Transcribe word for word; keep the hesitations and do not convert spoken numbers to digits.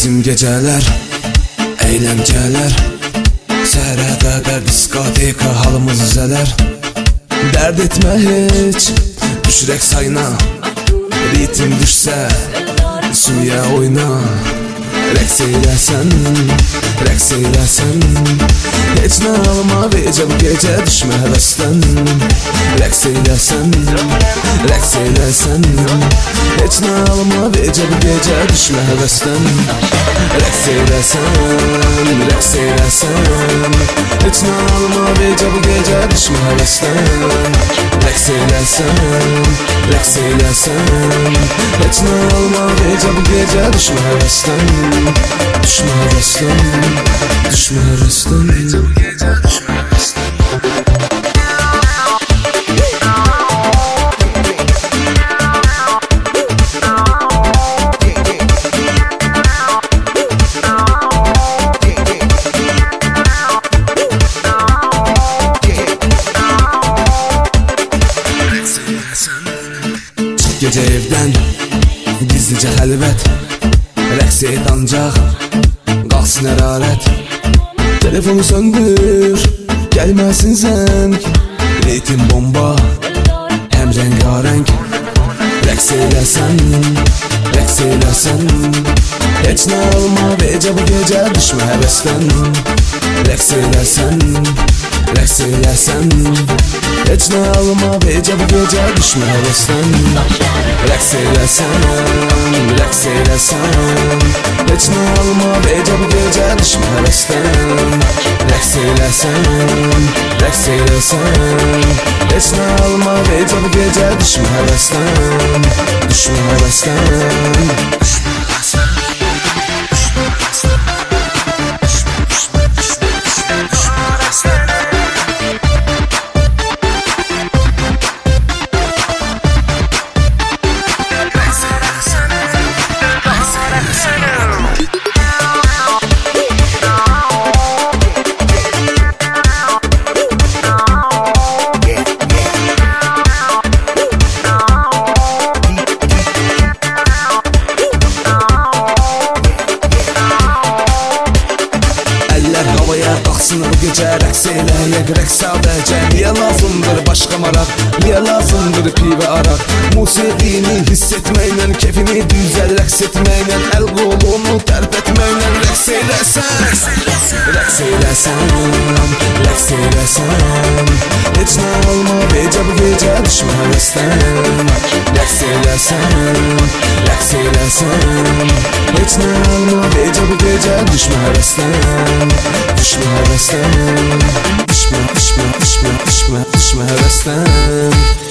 Bizim geceler, eğlenceler, səhərə qədər diskoteka halımız üzələr. Dərd etmə heç, düşürək sayna, ritim düşsə, suya oyna. Rəqs eyləsən, rəqs eyləsən, heç nə alma vecə bu gecə düşmə həvəsdən. Rəqs eyləsən, rəqs eyləsən, heç nə alma vecə bu gecə düşmə həvəsdən. Rəqs eyləsən, rəqs eyləsən, heç nə alma vecə bu gecə düşmə həvəsdən. Rəqs eyləsən, rəqs eyləsən, heç nə alma vecə bu gecə düşmə həvəsdən. Düşmə həvəsdən, düşmə həvəsdən, vecə bu gecə düşmə həvəsdən. Gece evden gizlice xəlvət, rəqs et ancaq qalsın hərarət. Telefonu söndür, gəlməsin zəng, ritim bomba, həm rəngarəng. Rəqs eyləsən, rəqs eyləsən, heç nə alma vecə bu gecə düşmə həvəsdən. Rəqs eyləsən, rəqs eyləsən, heç nə alma vecə bu gecə düşmə həvəsdən. Rəqs eyləsən, rəqs eyləsən, heç nə alma vecə bu gecə düşmə həvəsdən. Rəqs eyləsən, rəqs eyləsən, heç nə alma vecə bu gecə düşmə həvəsdən. Düşmə həvəsdən, düşmə həvəsdən. Havaya qalxsın bu gecə rəqs eləyək, rəqs sadəcə. Niyə lazımdır başqa maraq, niyə lazımdır pivə araq? Musiqini hiss etməklə, kefini düzəl rəqs etməklə, əl qolunu tərp etməklə. Rəqs eyləsən, rəqs eyləsən, rəqs eyləsən, heç nə alma vecə bu gecə düşmə həvəsdən. Rəqs eyləsən, rəqs eyləsən, heç nə alma vecə bu gecə düşmə həvəsdən. Düşmə həvəsdən, düşmə, düşmə, düşmə, düşmə, düşmə həvəsdən.